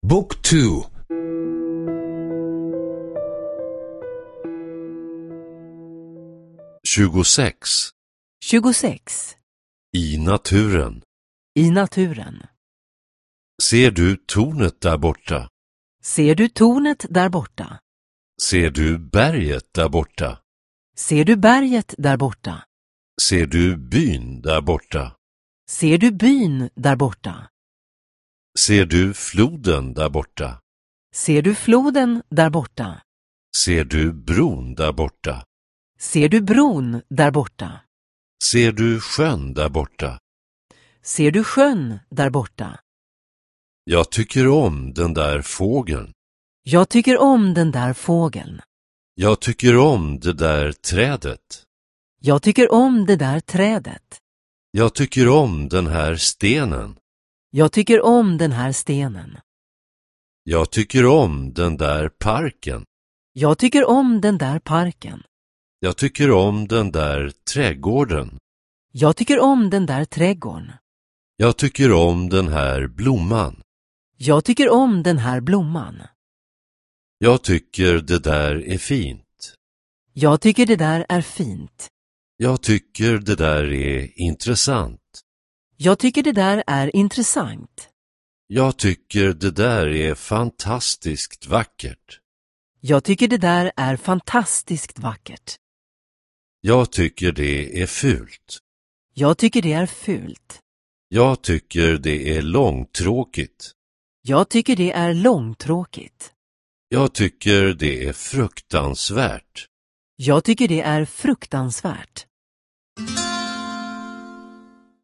Book 2. 26. 26. I naturen. I naturen. Ser du tornet där borta? Ser du tornet där borta? Ser du berget där borta? Ser du berget där borta? Ser du byn där borta? Ser du byn där borta? Ser du floden där borta? Ser du floden där borta? Ser du bron där borta? Ser du bron där borta? Ser du sjön där borta? Ser du sjön där borta? Jag tycker om den där fågeln. Jag tycker om den där fågeln. Jag tycker om det där trädet. Jag tycker om det där trädet. Jag tycker om den här stenen. Jag tycker om den här stenen. Jag tycker om den där parken. Jag tycker om den där parken. Jag tycker om den där trädgården. Jag tycker om den där trädgården. Jag tycker om den här blomman. Jag tycker om den här blomman. Jag tycker det där är fint. Jag tycker det där är fint. Jag tycker det där är intressant. Jag tycker det där är intressant. Jag tycker det där är fantastiskt vackert. Jag tycker det där är fantastiskt vackert. Jag tycker det är fult. Jag tycker det är fult. Jag tycker det är långtråkigt. Jag tycker det är långtråkigt. Jag tycker det är fruktansvärt. Jag tycker det är fruktansvärt.